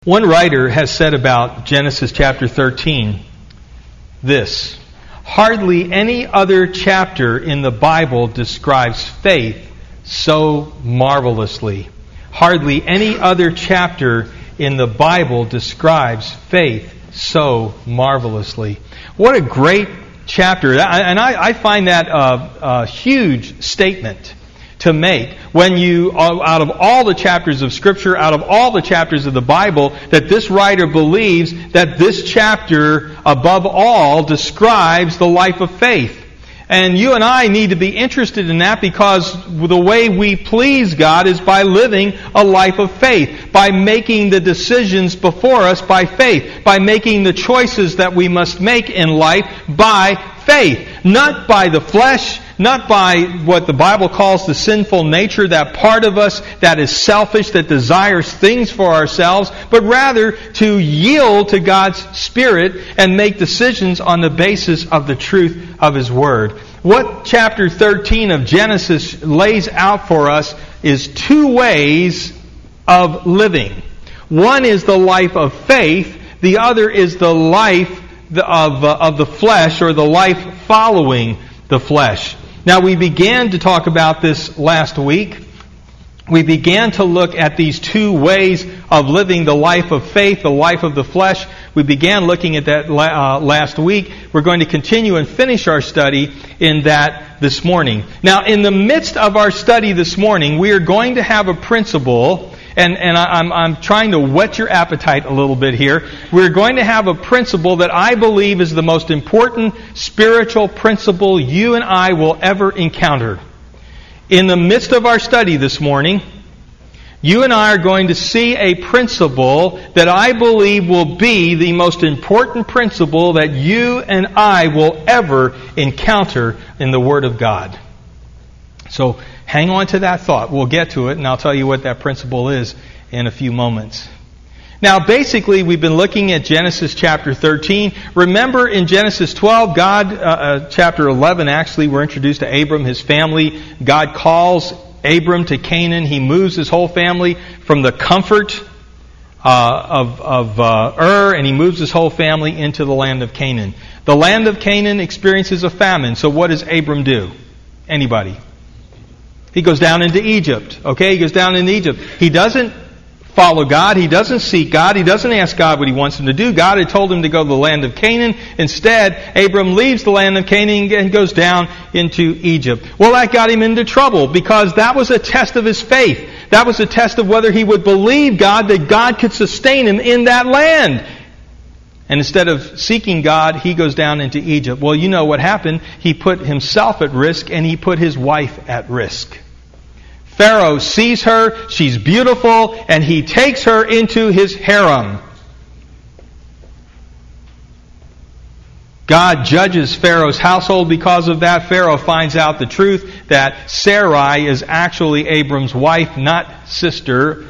One writer has said about Genesis chapter 13 this: hardly any other chapter in the Bible describes faith so marvelously. Hardly any other chapter in the Bible describes faith so marvelously. What a great chapter. And I find that a huge statement to make when you, out of all the chapters of Scripture, out of all the chapters of the Bible, that this writer believes that this chapter, above all, describes the life of faith. And you and I need to be interested in that, because the way we please God is by living a life of faith, by making the decisions before us by faith, by making the choices that we must make in life by faith, not by the flesh, not by what the Bible calls the sinful nature, that part of us that is selfish, that desires things for ourselves, but rather to yield to God's Spirit and make decisions on the basis of the truth of His Word. What chapter 13 of Genesis lays out for us is two ways of living. One is the life of faith, the other is the life of the flesh, or the life following the flesh. Now, we began to talk about this last week. We began to look at these two ways of living the life of faith, the life of the flesh. We began looking at that last week. We're going to continue and finish our study in that this morning. Now, in the midst of our study this morning, we are going to have a principle, and I'm trying to whet your appetite a little bit here. We're going to have a principle that I believe is the most important spiritual principle you and I will ever encounter. In the midst of our study this morning, you and I are going to see a principle that I believe will be the most important principle that you and I will ever encounter in the Word of God. So hang on to that thought. We'll get to it, and I'll tell you what that principle is in a few moments. Now, basically, we've been looking at Genesis chapter 13. Remember, in Genesis 12, chapter 11, actually, we're introduced to Abram, his family. God calls Abram to Canaan. He moves his whole family from the comfort of Ur, and he moves his whole family into the land of Canaan. The land of Canaan experiences a famine. So what does Abram do? Anybody? He goes down into Egypt. Okay, he goes down into Egypt. He doesn't follow God. He doesn't seek God. He doesn't ask God what He wants him to do. God had told him to go to the land of Canaan. Instead, Abram leaves the land of Canaan and goes down into Egypt. Well, that got him into trouble, because that was a test of his faith. That was a test of whether he would believe God, that God could sustain him in that land. And instead of seeking God, he goes down into Egypt. Well, you know what happened. He put himself at risk, and he put his wife at risk. Pharaoh sees her, she's beautiful, and he takes her into his harem. God judges Pharaoh's household because of that. Pharaoh finds out the truth that Sarai is actually Abram's wife, not sister.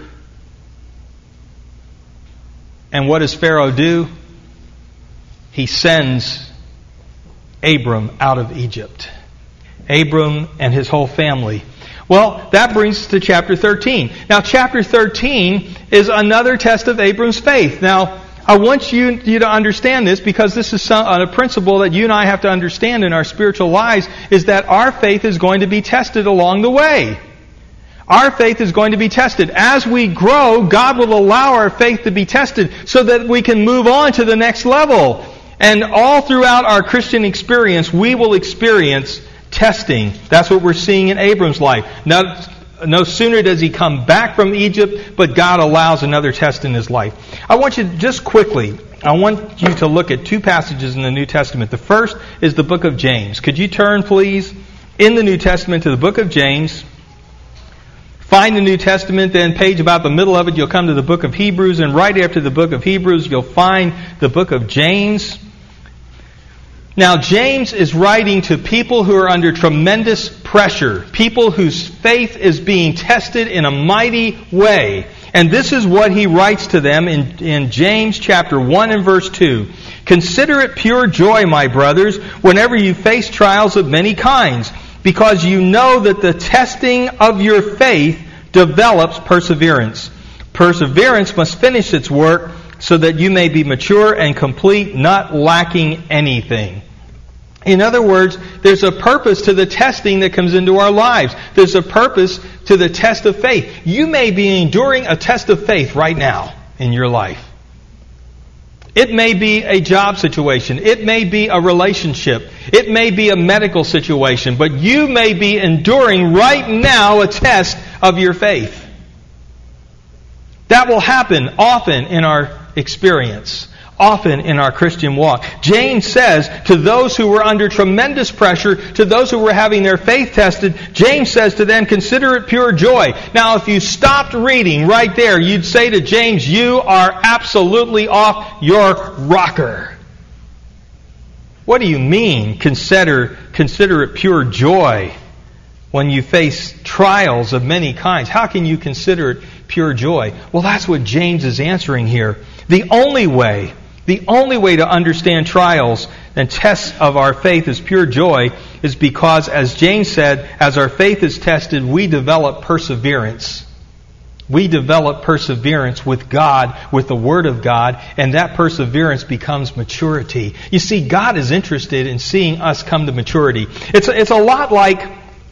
And what does Pharaoh do? He sends Abram out of Egypt. Abram and his whole family. Well, that brings us to chapter 13. Now, chapter 13 is another test of Abram's faith. Now, I want you to understand this, because this is a principle that you and I have to understand in our spiritual lives, is that our faith is going to be tested along the way. Our faith is going to be tested. As we grow, God will allow our faith to be tested so that we can move on to the next level. And all throughout our Christian experience, we will experience testing. That's what we're seeing in Abram's life. No sooner does he come back from Egypt, but God allows another test in his life. I want you to look at two passages in the New Testament. The first is the book of James. Could you turn, please, in the New Testament to the book of James? Find the New Testament, then page about the middle of it, you'll come to the book of Hebrews, and right after the book of Hebrews, you'll find the book of James. Now, James is writing to people who are under tremendous pressure, people whose faith is being tested in a mighty way. And this is what he writes to them in James chapter 1 and verse 2. Consider it pure joy, my brothers, whenever you face trials of many kinds, because you know that the testing of your faith develops perseverance. Perseverance must finish its work so that you may be mature and complete, not lacking anything. In other words, there's a purpose to the testing that comes into our lives. There's a purpose to the test of faith. You may be enduring a test of faith right now in your life. It may be a job situation. It may be a relationship. It may be a medical situation. But you may be enduring right now a test of your faith. That will happen often in our experience, often in our Christian walk. James says to those who were under tremendous pressure, to those who were having their faith tested, James says to them, consider it pure joy. Now, if you stopped reading right there, you'd say to James, you are absolutely off your rocker. What do you mean, consider it pure joy when you face trials of many kinds? How can you consider it pure joy? Well, that's what James is answering here. The only way to understand trials and tests of our faith as pure joy is because, as James said, as our faith is tested, we develop perseverance. We develop perseverance with God, with the Word of God, and that perseverance becomes maturity. You see, God is interested in seeing us come to maturity. It's a lot like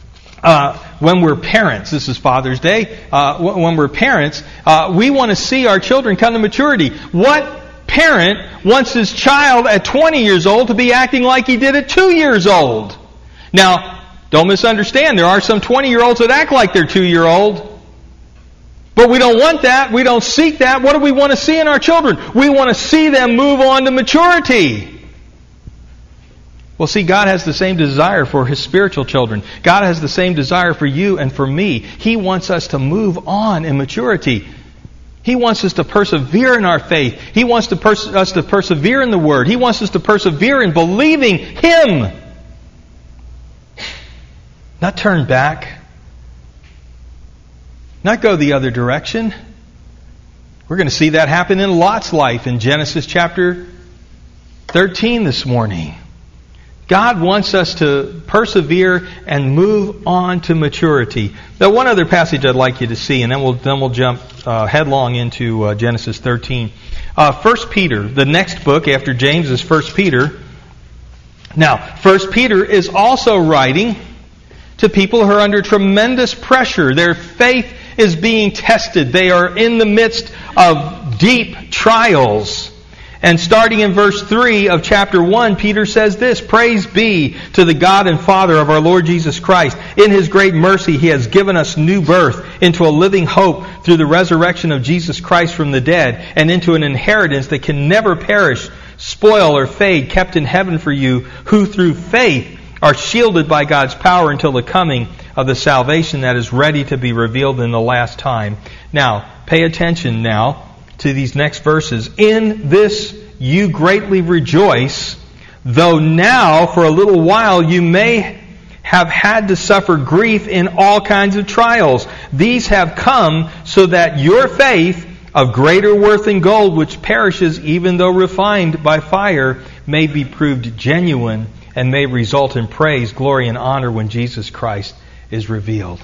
when we're parents. This is Father's Day. When we're parents, we want to see our children come to maturity. What parent wants his child at 20 years old to be acting like he did at 2 years old? Now, don't misunderstand. There are some 20-year-olds that act like they're 2-year-old. But we don't want that. We don't seek that. What do we want to see in our children? We want to see them move on to maturity. Well, see, God has the same desire for His spiritual children. God has the same desire for you and for me. He wants us to move on in maturity. He wants us to persevere in our faith. He wants us to persevere in the Word. He wants us to persevere in believing Him. Not turn back. Not go the other direction. We're going to see that happen in Lot's life in Genesis chapter 13 this morning. God wants us to persevere and move on to maturity. Now, one other passage I'd like you to see, and then we'll jump headlong into Genesis 13. 1 Peter, the next book after James is 1 Peter. Now, 1 Peter is also writing to people who are under tremendous pressure. Their faith is being tested. They are in the midst of deep trials. And starting in verse 3 of chapter 1, Peter says this, Praise be to the God and Father of our Lord Jesus Christ. In His great mercy He has given us new birth into a living hope through the resurrection of Jesus Christ from the dead, and into an inheritance that can never perish, spoil, or fade, kept in heaven for you, who through faith are shielded by God's power until the coming of the salvation that is ready to be revealed in the last time. Now, pay attention now to these next verses. In this you greatly rejoice, though now for a little while you may have had to suffer grief in all kinds of trials. These have come so that your faith, of greater worth than gold, which perishes even though refined by fire, may be proved genuine and may result in praise, glory, and honor when Jesus Christ is revealed.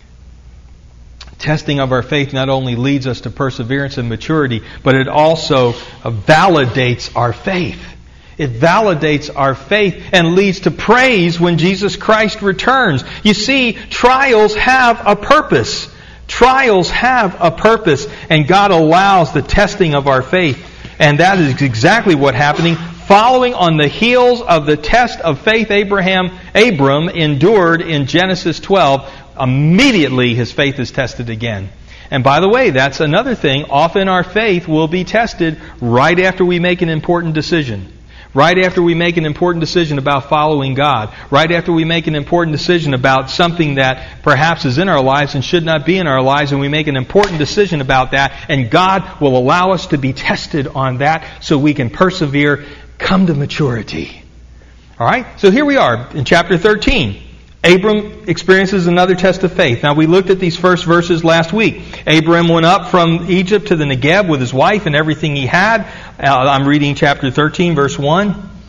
Testing of our faith not only leads us to perseverance and maturity, but it also validates our faith. It validates our faith and leads to praise when Jesus Christ returns. You see, trials have a purpose. Trials have a purpose, and God allows the testing of our faith. And that is exactly what's happening. Following on the heels of the test of faith Abram endured in Genesis 12, immediately his faith is tested again. And by the way, that's another thing. Often our faith will be tested right after we make an important decision. Right after we make an important decision about following God. Right after we make an important decision about something that perhaps is in our lives and should not be in our lives, and we make an important decision about that, and God will allow us to be tested on that so we can persevere, come to maturity. All right? So here we are in chapter 13. Abram experiences another test of faith. Now, we looked at these first verses last week. Abram went up from Egypt to the Negev with his wife and everything he had. I'm reading chapter 13, verse 1.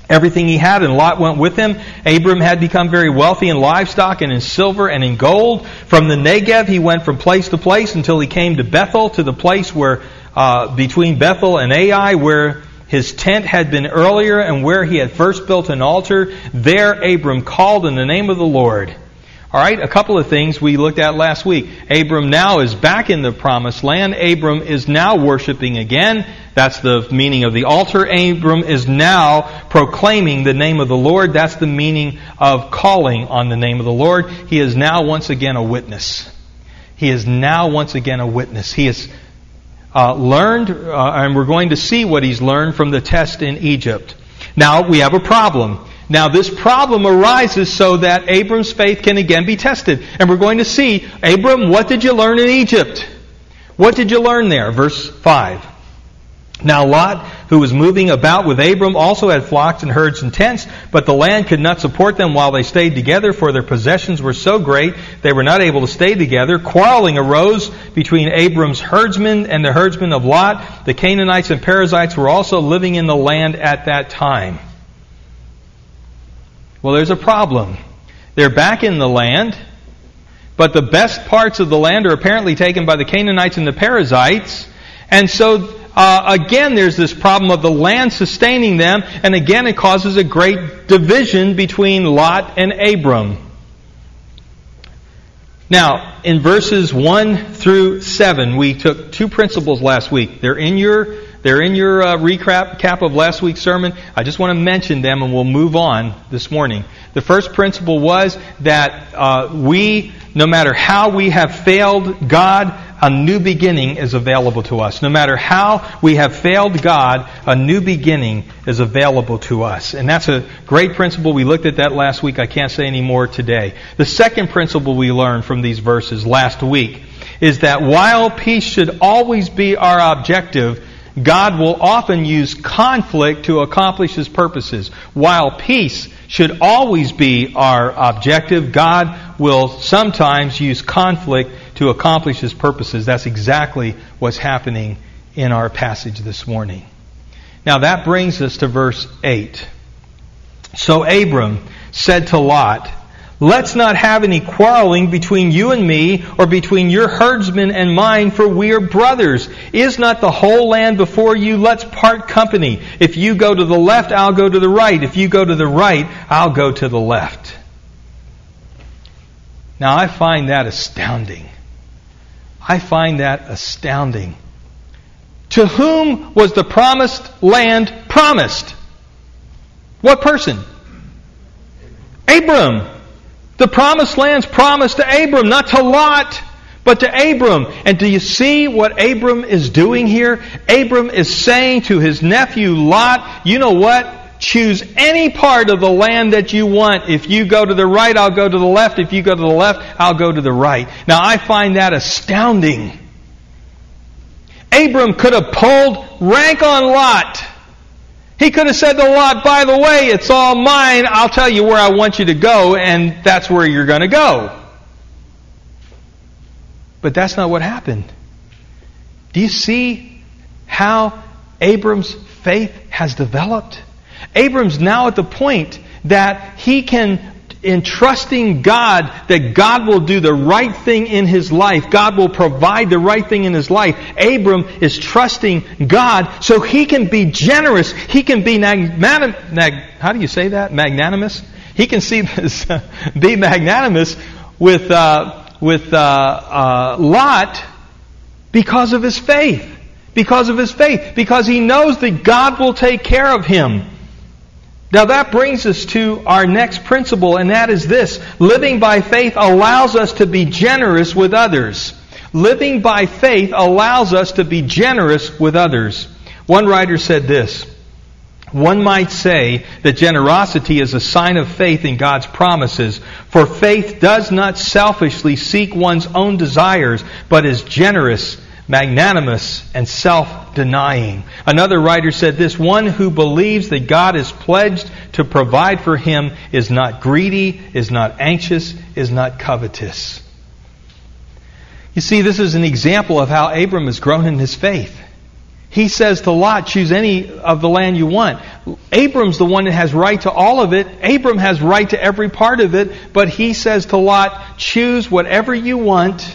everything he had, and Lot went with him. Abram had become very wealthy in livestock and in silver and in gold. From the Negev he went from place to place until he came to Bethel, to the place where between Bethel and Ai, where his tent had been earlier and where he had first built an altar. There Abram called in the name of the Lord. All right, a couple of things we looked at last week. Abram now is back in the promised land. Abram is now worshiping again. That's the meaning of the altar. Abram is now proclaiming the name of the Lord. That's the meaning of calling on the name of the Lord. He is now once again a witness. He is now once again a witness. He has learned, and we're going to see what he's learned from the test in Egypt. Now, we have a problem. Now, this problem arises so that Abram's faith can again be tested. And we're going to see, Abram, what did you learn in Egypt? What did you learn there? Verse 5. Now Lot, who was moving about with Abram, also had flocks and herds and tents, but the land could not support them while they stayed together, for their possessions were so great they were not able to stay together. Quarreling arose between Abram's herdsmen and the herdsmen of Lot. The Canaanites and Perizzites were also living in the land at that time. Well, there's a problem. They're back in the land, but the best parts of the land are apparently taken by the Canaanites and the Perizzites. And so, again, there's this problem of the land sustaining them, and again it causes a great division between Lot and Abram. Now, in verses 1 through 7, we took two principles last week. They're in your recap of last week's sermon. I just want to mention them and we'll move on this morning. The first principle was that we, no matter how we have failed God, a new beginning is available to us. No matter how we have failed God, a new beginning is available to us. And that's a great principle. We looked at that last week. I can't say any more today. The second principle we learned from these verses last week is that while peace should always be our objective, God will often use conflict to accomplish His purposes. While peace should always be our objective, God will sometimes use conflict to accomplish His purposes. That's exactly what's happening in our passage this morning. Now that brings us to verse 8. So Abram said to Lot, "Let's not have any quarreling between you and me, or between your herdsmen and mine, for we are brothers. Is not the whole land before you? Let's part company. If you go to the left, I'll go to the right. If you go to the right, I'll go to the left." Now I find that astounding. I find that astounding. To whom was the promised land promised? What person? Abram. The promised land's promised to Abram, not to Lot, but to Abram. And do you see what Abram is doing here? Abram is saying to his nephew Lot, you know what? Choose any part of the land that you want. If you go to the right, I'll go to the left. If you go to the left, I'll go to the right. Now I find that astounding. Abram could have pulled rank on Lot. He could have said to Lot, by the way, it's all mine. I'll tell you where I want you to go, and that's where you're going to go. But that's not what happened. Do you see how Abram's faith has developed? Abram's now at the point that he can, in trusting God, that God will do the right thing in his life. God will provide the right thing in his life. Abram is trusting God so he can be generous. He can be how do you say that? Magnanimous? He can be magnanimous with Lot because of his faith. Because of his faith. Because he knows that God will take care of him. Now that brings us to our next principle, and that is this. Living by faith allows us to be generous with others. Living by faith allows us to be generous with others. One writer said this: one might say that generosity is a sign of faith in God's promises, for faith does not selfishly seek one's own desires, but is generous, magnanimous, and self-denying. Another writer said this: one who believes that God is pledged to provide for him is not greedy, is not anxious, is not covetous. You see, this is an example of how Abram has grown in his faith. He says to Lot, choose any of the land you want. Abram's the one that has right to all of it. Abram has right to every part of it. But he says to Lot, choose whatever you want.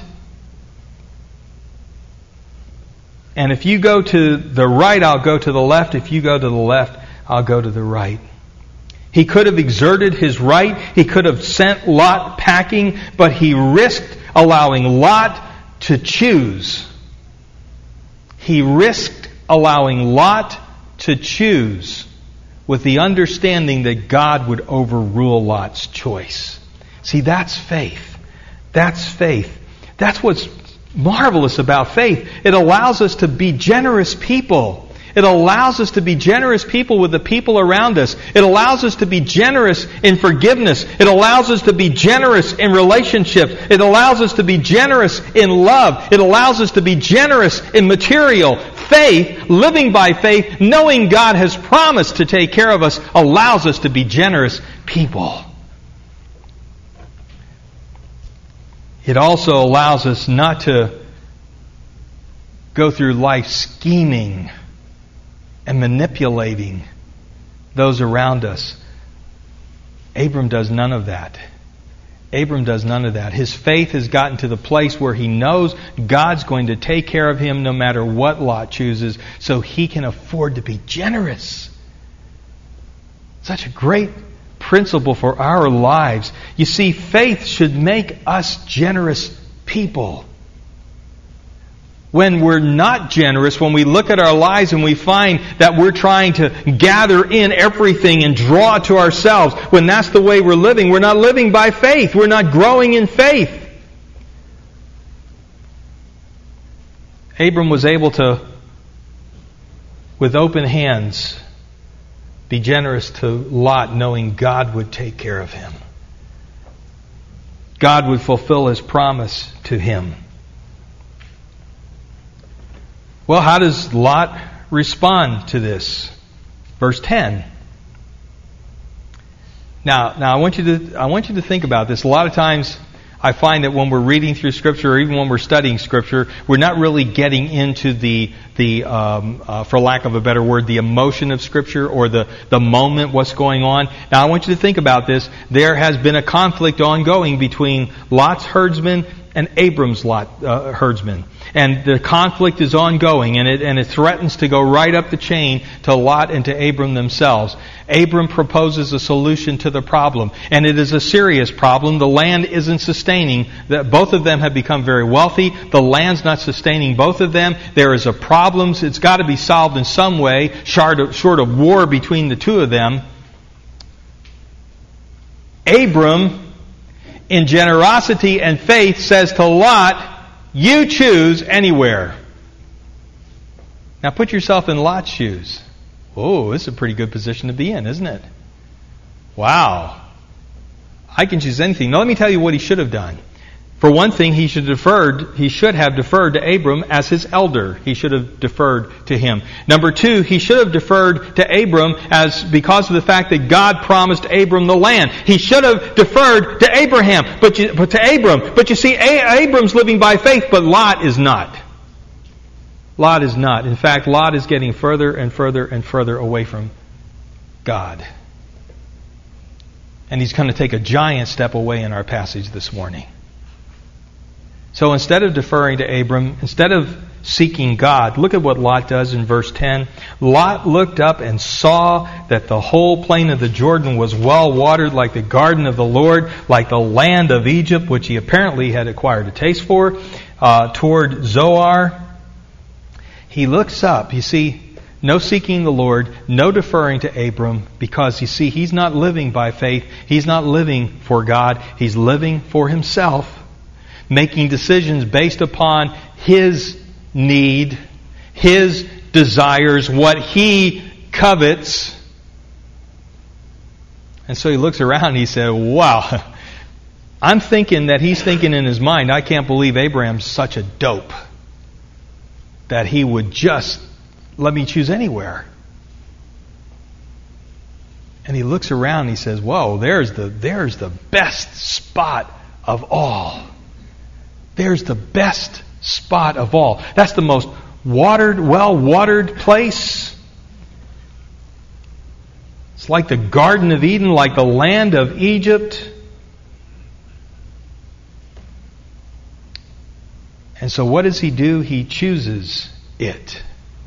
And if you go to the right, I'll go to the left. If you go to the left, I'll go to the right. He could have exerted his right. He could have sent Lot packing, but he risked allowing Lot to choose. He risked allowing Lot to choose with the understanding that God would overrule Lot's choice. See, that's faith. That's faith. That's what's marvelous about faith. It allows us to be generous people. It allows us to be generous people with the people around us. It allows us to be generous in forgiveness. It allows us to be generous in relationships. It allows us to be generous in love. It allows us to be generous in material. Faith, living by faith, knowing God has promised to take care of us, allows us to be generous people. It also allows us not to go through life scheming and manipulating those around us. Abram does none of that. Abram does none of that. His faith has gotten to the place where he knows God's going to take care of him no matter what Lot chooses, so he can afford to be generous. Such a great principle for our lives. You see, faith should make us generous people. When we're not generous, when we look at our lives and we find that we're trying to gather in everything and draw to ourselves, when that's the way we're not living by faith. We're not growing in faith. Abram was able to, with open hands, be generous to Lot, knowing God would take care of him. God would fulfill His promise to him. Well, how does Lot respond to this? Verse 10. Now I want you to think about this. A lot of times I find that when we're reading through Scripture, or even when we're studying Scripture, we're not really getting into the for lack of a better word, the emotion of Scripture, or the moment, what's going on. Now, I want you to think about this. There has been a conflict ongoing between Lot's herdsmen and Abram's herdsmen. And the conflict is ongoing, and it threatens to go right up the chain to Lot and to Abram themselves. Abram proposes a solution to the problem, and it is a serious problem. The land isn't sustaining. Both of them have become very wealthy. The land's not sustaining both of them. There is a problem. It's got to be solved in some way, short of war between the two of them. Abram, in generosity and faith, says to Lot, "You choose anywhere." Now put yourself in Lot's shoes. Oh, this is a pretty good position to be in, isn't it? Wow. I can choose anything. Now let me tell you what he should have done. For one thing, he should have deferred to Abram as his elder. He should have deferred to him. Number two, he should have deferred to Abram because of the fact that God promised Abram the land. He should have deferred to Abraham, but to Abram. But you see, Abram's living by faith, but Lot is not. Lot is not. In fact, Lot is getting further and further and further away from God. And he's going to take a giant step away in our passage this morning. So instead of deferring to Abram, instead of seeking God, look at what Lot does in verse 10. Lot looked up and saw that the whole plain of the Jordan was well watered, like the garden of the Lord, like the land of Egypt, which he apparently had acquired a taste for, toward Zoar. He looks up. You see, no seeking the Lord, no deferring to Abram, because you see, he's not living by faith. He's not living for God. He's living for himself, making decisions based upon his need, his desires, what he covets. And so he looks around and he said, wow, I'm thinking that he's thinking in his mind, I can't believe Abraham's such a dope that he would just let me choose anywhere. And he looks around and he says, whoa, there's the best spot of all. There's the best spot of all. That's the most watered, well-watered place. It's like the Garden of Eden, like the land of Egypt. And so what does he do? He chooses it.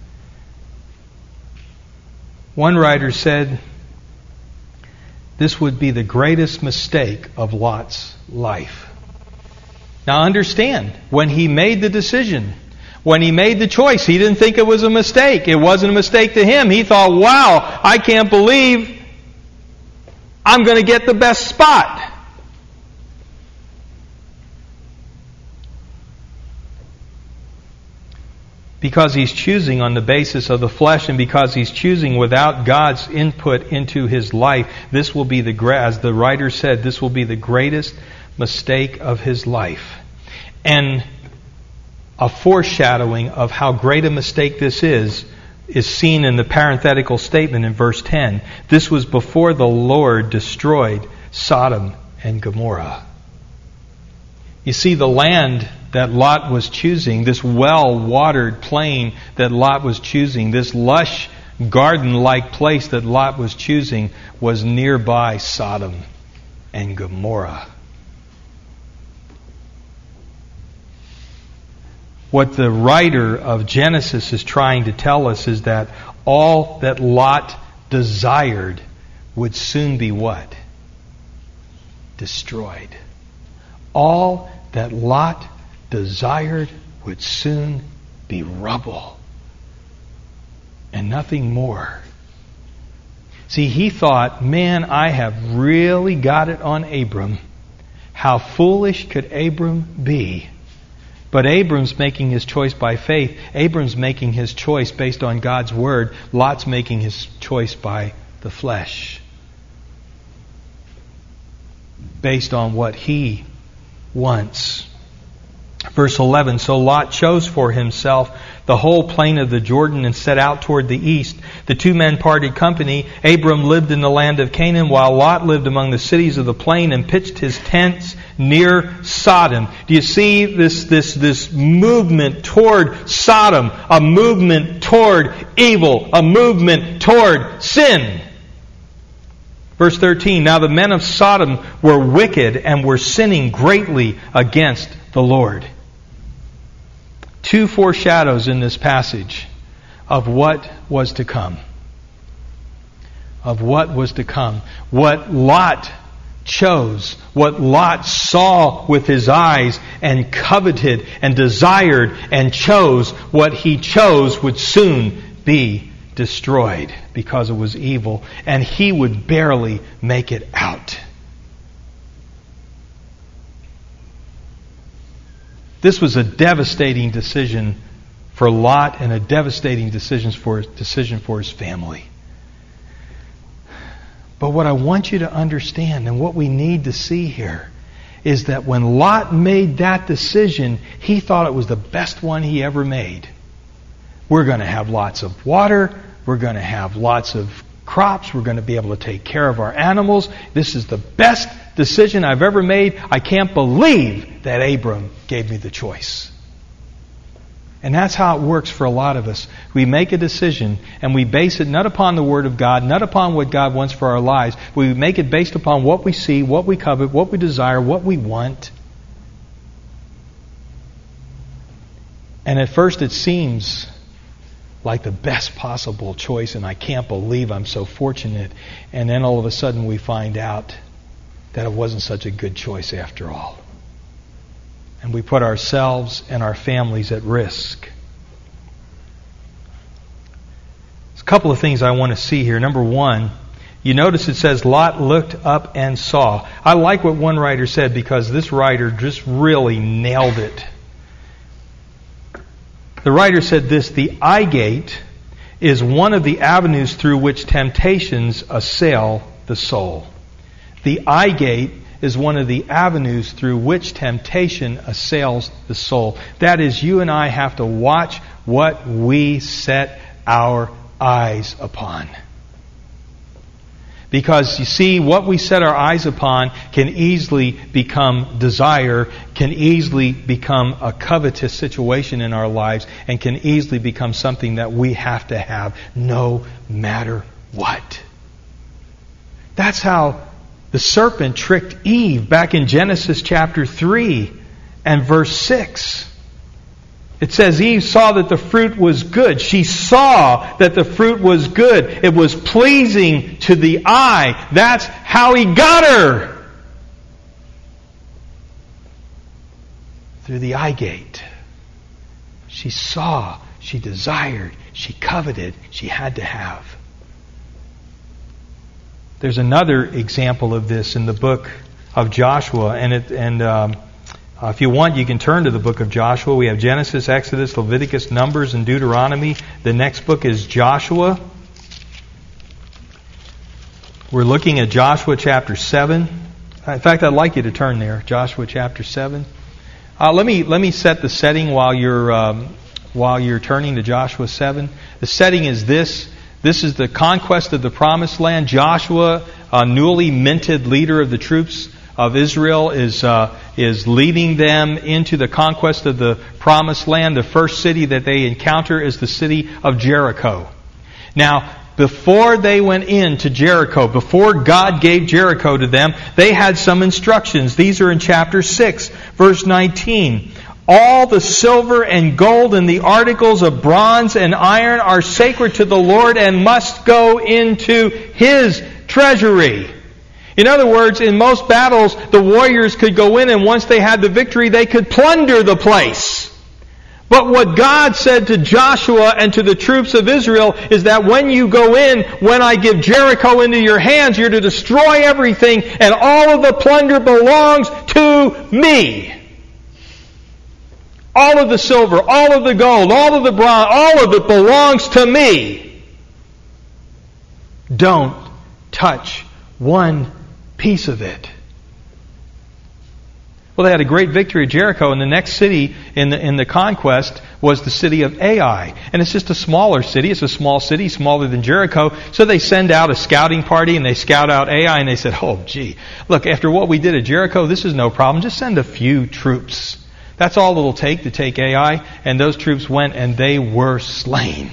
One writer said, this would be the greatest mistake of Lot's life. Now understand, when he made the decision, when he made the choice, he didn't think it was a mistake. It wasn't a mistake to him. He thought, wow, I can't believe I'm going to get the best spot. Because he's choosing on the basis of the flesh, and because he's choosing without God's input into his life, this will be as the writer said, this will be the greatest mistake of his life. And a foreshadowing of how great a mistake this is seen in the parenthetical statement in verse 10. This was before the Lord destroyed Sodom and Gomorrah. You see, the land that Lot was choosing, this well-watered plain that Lot was choosing, this lush garden-like place that Lot was choosing, was nearby Sodom and Gomorrah. What the writer of Genesis is trying to tell us is that all that Lot desired would soon be what? Destroyed. All that Lot desired would soon be rubble and nothing more. See, he thought, man, I have really got it on Abram. How foolish could Abram be? But Abram's making his choice by faith. Abram's making his choice based on God's Word. Lot's making his choice by the flesh, based on what he wants. Verse 11, so Lot chose for himself the whole plain of the Jordan and set out toward the east. The two men parted company. Abram lived in the land of Canaan, while Lot lived among the cities of the plain and pitched his tents near Sodom. Do you see this movement toward Sodom? A movement toward evil. A movement toward sin. Verse 13, now the men of Sodom were wicked and were sinning greatly against the Lord. Two foreshadows in this passage of what was to come. Of what was to come. What Lot chose, what Lot saw with his eyes and coveted and desired and chose, what he chose would soon be destroyed because it was evil, and he would barely make it out. This was a devastating decision for Lot and a devastating decision for his family. But what I want you to understand and what we need to see here is that when Lot made that decision, he thought it was the best one he ever made. We're going to have lots of water. We're going to have lots of crops. We're going to be able to take care of our animals. This is the best decision I've ever made. I can't believe that Abram gave me the choice. And that's how it works for a lot of us. We make a decision and we base it not upon the Word of God, not upon what God wants for our lives. We make it based upon what we see, what we covet, what we desire, what we want. And at first it seems like the best possible choice, and I can't believe I'm so fortunate. And then all of a sudden we find out that it wasn't such a good choice after all. And we put ourselves and our families at risk. There's a couple of things I want to see here. Number one, you notice it says Lot looked up and saw. I like what one writer said because this writer just really nailed it. The writer said this, the eye gate is one of the avenues through which temptations assail the soul. The eye gate is one of the avenues through which temptation assails the soul. That is, you and I have to watch what we set our eyes upon. Because you see, what we set our eyes upon can easily become desire, can easily become a covetous situation in our lives, and can easily become something that we have to have no matter what. That's how the serpent tricked Eve back in Genesis chapter 3 and verse 6. It says Eve saw that the fruit was good. She saw that the fruit was good. It was pleasing to the eye. That's how he got her. Through the eye gate. She saw, she desired, she coveted, she had to have. There's another example of this in the book of Joshua, and if you want, you can turn to the book of Joshua. We have Genesis, Exodus, Leviticus, Numbers, and Deuteronomy. The next book is Joshua. We're looking at Joshua chapter 7. In fact, I'd like you to turn there, Joshua chapter 7. Let me set the setting while you're turning to Joshua 7. The setting is this. This is the conquest of the Promised Land. Joshua, a newly minted leader of the troops of Israel, is leading them into the conquest of the Promised Land. The first city that they encounter is the city of Jericho. Now, before they went into Jericho, before God gave Jericho to them, they had some instructions. These are in chapter 6, verse 19. All the silver and gold and the articles of bronze and iron are sacred to the Lord and must go into His treasury. In other words, in most battles, the warriors could go in, and once they had the victory, they could plunder the place. But what God said to Joshua and to the troops of Israel is that when you go in, when I give Jericho into your hands, you're to destroy everything, and all of the plunder belongs to me. All of the silver, all of the gold, all of the bronze, all of it belongs to me. Don't touch one piece of it. Well, they had a great victory at Jericho, and the next city in the conquest was the city of Ai. And it's just a smaller city. It's a small city, smaller than Jericho. So they send out a scouting party, and they scout out Ai, and they said, oh, gee, look, after what we did at Jericho, this is no problem. Just send a few troops. That's all it'll take to take Ai. And those troops went, and they were slain.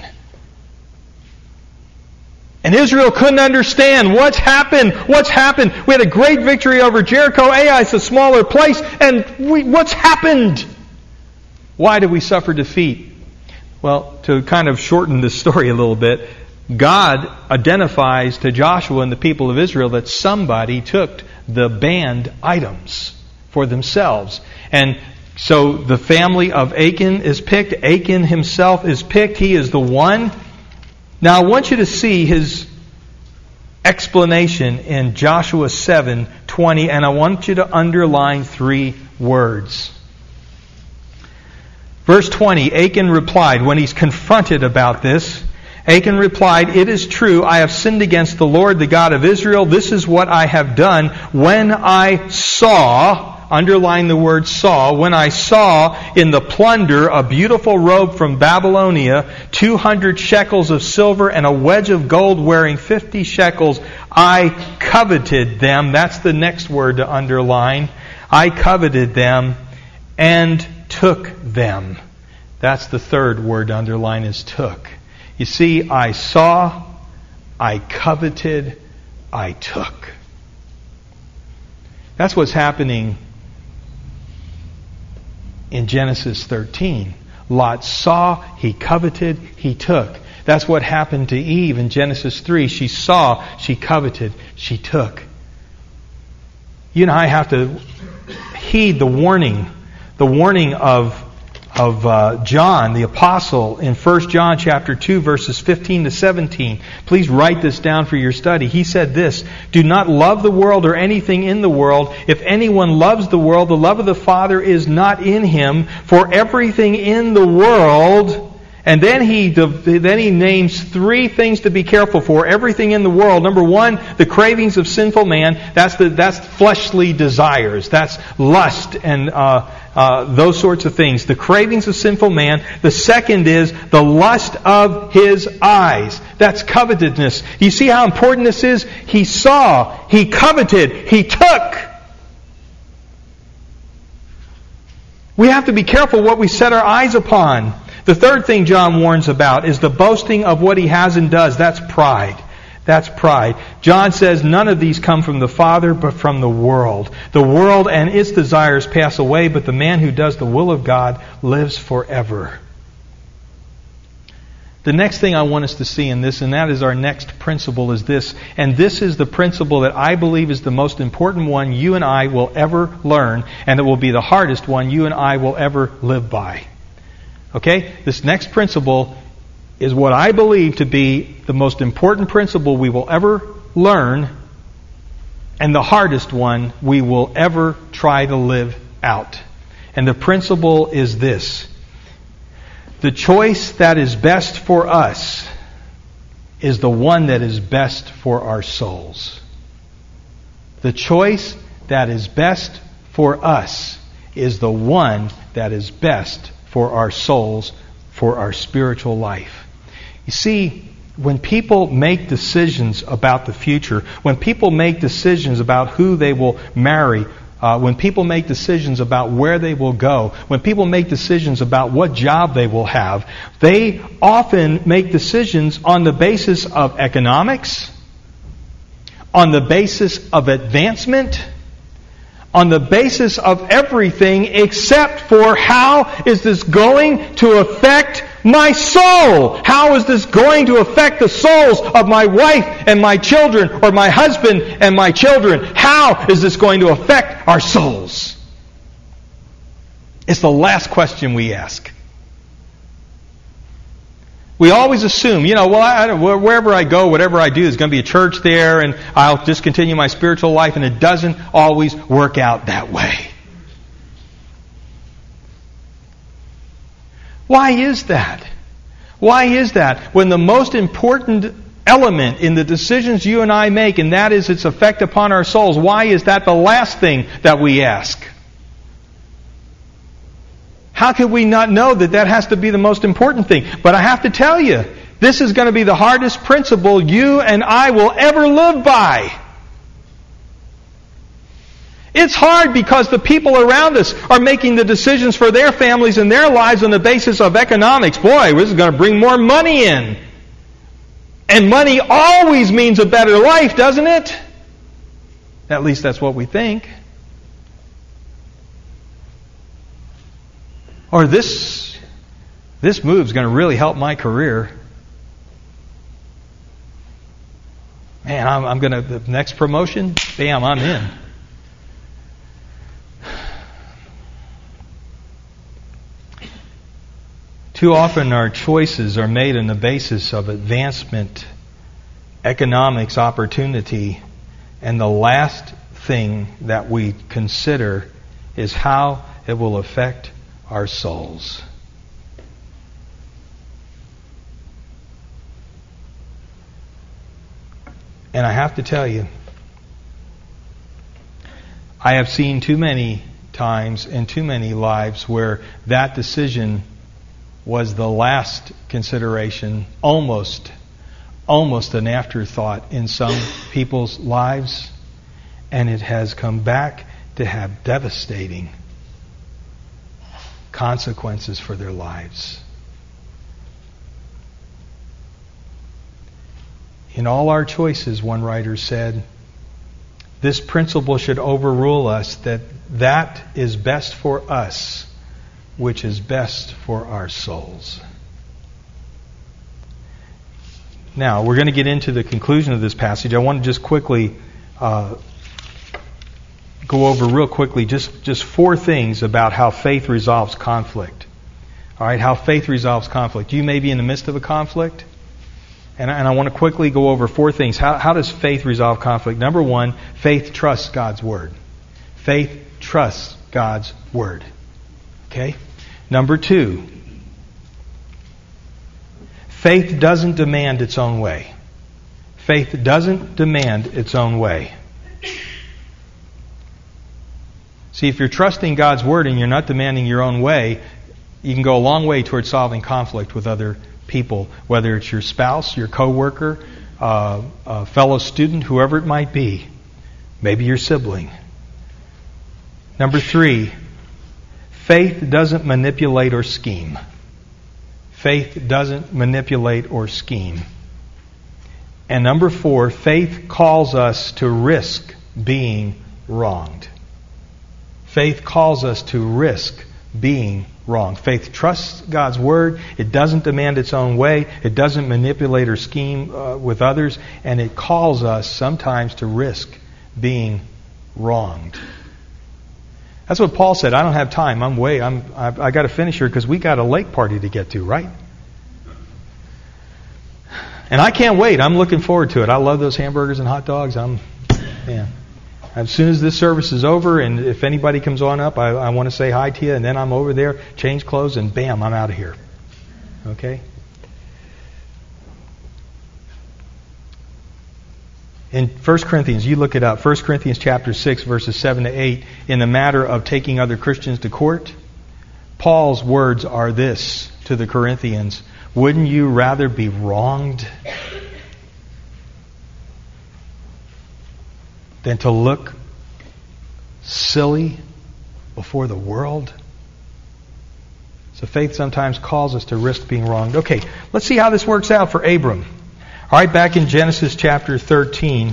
And Israel couldn't understand what's happened. What's happened? We had a great victory over Jericho. Ai is a smaller place. And what's happened? Why did we suffer defeat? Well, to kind of shorten the story a little bit, God identifies to Joshua and the people of Israel that somebody took the banned items for themselves. And so the family of Achan is picked. Achan himself is picked. He is the one. Now I want you to see his explanation in Joshua 7:20, and I want you to underline 3 words. Verse 20, Achan replied, when he's confronted about this, Achan replied, "It is true, I have sinned against the Lord, the God of Israel. This is what I have done when I saw," underline the word saw, "when I saw in the plunder a beautiful robe from Babylonia, 200 shekels of silver and a wedge of gold wearing 50 shekels. I coveted them." That's the next word to underline. I coveted them and took them. That's the third word to underline is took. You see, I saw, I coveted, I took. That's what's happening in Genesis 13. Lot saw, he coveted, he took. That's what happened to Eve in Genesis 3. She saw, she coveted, she took. You and I have to heed the warning of John, the apostle, in 1 John chapter 2, verses 15 to 17. Please write this down for your study. He said this, "Do not love the world or anything in the world. If anyone loves the world, the love of the Father is not in him. For everything in the world..." And then he names 3 things to be careful for. Everything in the world. Number 1, the cravings of sinful man. That's fleshly desires. That's lust and those sorts of things. The cravings of sinful man. The second is the lust of his eyes. That's covetousness. You see how important this is? He saw, he coveted, he took. We have to be careful what we set our eyes upon. The third thing John warns about is the boasting of what he has and does. That's pride. That's pride. John says none of these come from the Father, but from the world. The world and its desires pass away, but the man who does the will of God lives forever. The next thing I want us to see in this, and that is our next principle, is this. And this is the principle that I believe is the most important one you and I will ever learn, and it will be the hardest one you and I will ever live by. Okay? This next principle is what I believe to be the most important principle we will ever learn, and the hardest one we will ever try to live out. And the principle is this. The choice that is best for us is the one that is best for our souls. The choice that is best for us is the one that is best for our souls, for our spiritual life. You see, when people make decisions about the future, when people make decisions about who they will marry, when people make decisions about where they will go, when people make decisions about what job they will have, they often make decisions on the basis of economics, on the basis of advancement, on the basis of everything except for how is this going to affect my soul? How is this going to affect the souls of my wife and my children, or my husband and my children? How is this going to affect our souls? It's the last question we ask. We always assume, wherever I go, whatever I do, there's going to be a church there, and I'll just continue my spiritual life, and it doesn't always work out that way. Why is that? Why is that? When the most important element in the decisions you and I make, and that is its effect upon our souls, why is that the last thing that we ask? How could we not know that that has to be the most important thing? But I have to tell you, this is going to be the hardest principle you and I will ever live by. It's hard because the people around us are making the decisions for their families and their lives on the basis of economics. Boy, this is going to bring more money in. And money always means a better life, doesn't it? At least that's what we think. Or this move's going to really help my career. Man, I'm going to, the next promotion, bam, I'm in. Too often our choices are made on the basis of advancement, economics, opportunity, and the last thing that we consider is how it will affect our souls. And I have to tell you, I have seen too many times in too many lives where that decision was the last consideration, almost an afterthought in some people's lives, and it has come back to have devastating consequences for their lives. In all our choices, one writer said, this principle should overrule us that is best for us, which is best for our souls. Now, we're going to get into the conclusion of this passage. I want to just quickly go over real quickly just four things about how faith resolves conflict. All right, how faith resolves conflict. You may be in the midst of a conflict, and I want to quickly go over four things. How does faith resolve conflict? Number one, faith trusts God's Word. Faith trusts God's Word. Okay? Number two, faith doesn't demand its own way. Faith doesn't demand its own way. See, if you're trusting God's Word and you're not demanding your own way, you can go a long way towards solving conflict with other people, whether it's your spouse, your coworker, a fellow student, whoever it might be, maybe your sibling. Number three, faith doesn't manipulate or scheme. Faith doesn't manipulate or scheme. And number 4, faith calls us to risk being wronged. Faith calls us to risk being wronged. Faith trusts God's Word. It doesn't demand its own way. It doesn't manipulate or scheme with others. And it calls us sometimes to risk being wronged. That's what Paul said. I don't have time. I got to finish here because we got a lake party to get to, right? And I can't wait. I'm looking forward to it. I love those hamburgers and hot dogs. As soon as this service is over, and if anybody comes on up, I want to say hi to you, and then I'm over there, change clothes, and bam, I'm out of here. Okay? In 1 Corinthians, you look it up, 1 Corinthians chapter 6, verses 7 to 8, in the matter of taking other Christians to court, Paul's words are this to the Corinthians: wouldn't you rather be wronged than to look silly before the world? So faith sometimes calls us to risk being wronged. Okay, let's see how this works out for Abram. All right, back in Genesis chapter 13,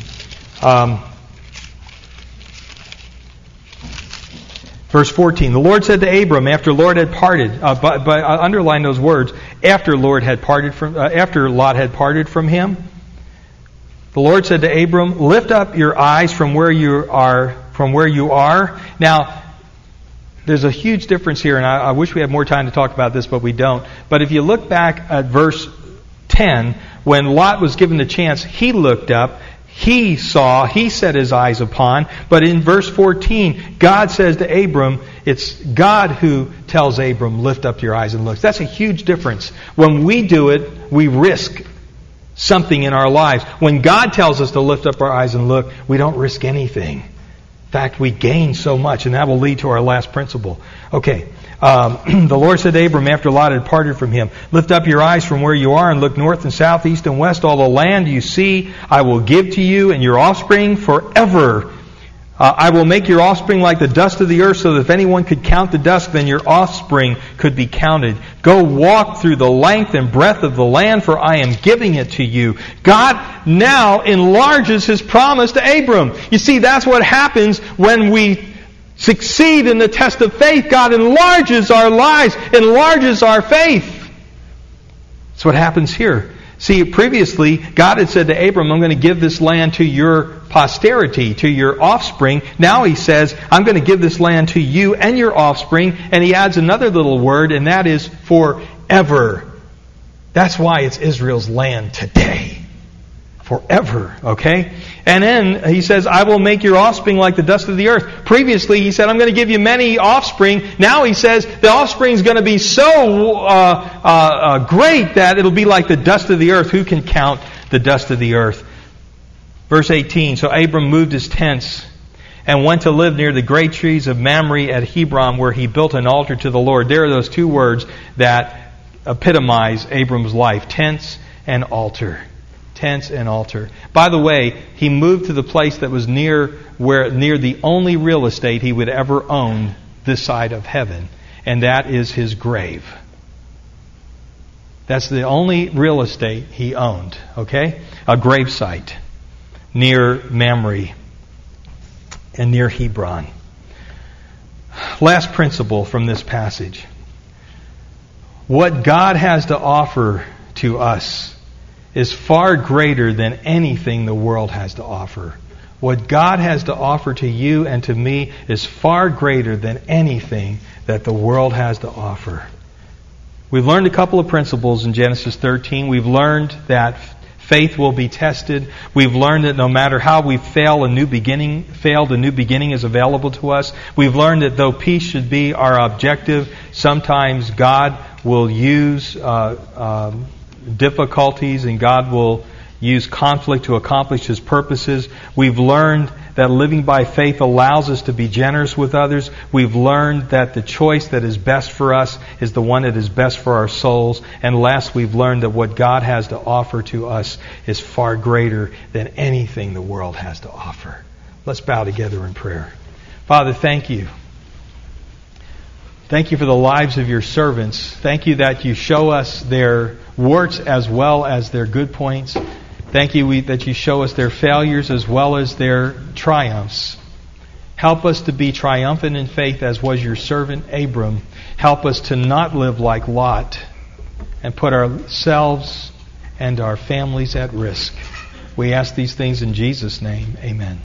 verse 14. The Lord said to Abram after Lord had parted, but underline those words, after Lot had parted from him. The Lord said to Abram, lift up your eyes from where you are. Now, there's a huge difference here, and I wish we had more time to talk about this, but we don't. But if you look back at verse 10, when Lot was given the chance, he looked up, he saw, he set his eyes upon. But in verse 14, God says to Abram, it's God who tells Abram, lift up your eyes and look. That's a huge difference. When we do it, we risk something in our lives. When God tells us to lift up our eyes and look, we don't risk anything. In fact, we gain so much, and that will lead to our last principle. Okay, the Lord said to Abram after Lot had parted from him, lift up your eyes from where you are and look north and south, east and west. All the land you see I will give to you and your offspring forever. I will make your offspring like the dust of the earth, so that if anyone could count the dust, then your offspring could be counted. Go walk through the length and breadth of the land, for I am giving it to you. God now enlarges His promise to Abram. You see, that's what happens when we succeed in the test of faith. God enlarges our lives, enlarges our faith. That's what happens here. See, previously, God had said to Abram, I'm going to give this land to your posterity, to your offspring. Now He says, I'm going to give this land to you and your offspring. And He adds another little word, and that is forever. That's why it's Israel's land today. Forever, okay? And then He says, I will make your offspring like the dust of the earth. Previously, He said, I'm going to give you many offspring. Now He says, the offspring is going to be so great that it'll be like the dust of the earth. Who can count the dust of the earth? Verse 18, so Abram moved his tents and went to live near the great trees of Mamre at Hebron, where he built an altar to the Lord. There are those two words that epitomize Abram's life, tents and altar. Tents and altar. By the way, he moved to the place that was near the only real estate he would ever own this side of heaven, and that is his grave. That's the only real estate he owned, okay? A grave site near Mamre and near Hebron. Last principle from this passage. What God has to offer to us is far greater than anything the world has to offer. What God has to offer to you and to me is far greater than anything that the world has to offer. We've learned a couple of principles in Genesis 13. We've learned that faith will be tested. We've learned that no matter how we failed, a new beginning is available to us. We've learned that though peace should be our objective, sometimes God will use difficulties, and God will use conflict to accomplish His purposes. We've learned that living by faith allows us to be generous with others. We've learned that the choice that is best for us is the one that is best for our souls. And last, we've learned that what God has to offer to us is far greater than anything the world has to offer. Let's bow together in prayer. Father, thank you. Thank you for the lives of your servants. Thank you that you show us their warts as well as their good points. Thank you that you show us their failures as well as their triumphs. Help us to be triumphant in faith as was your servant Abram. Help us to not live like Lot and put ourselves and our families at risk. We ask these things in Jesus' name. Amen.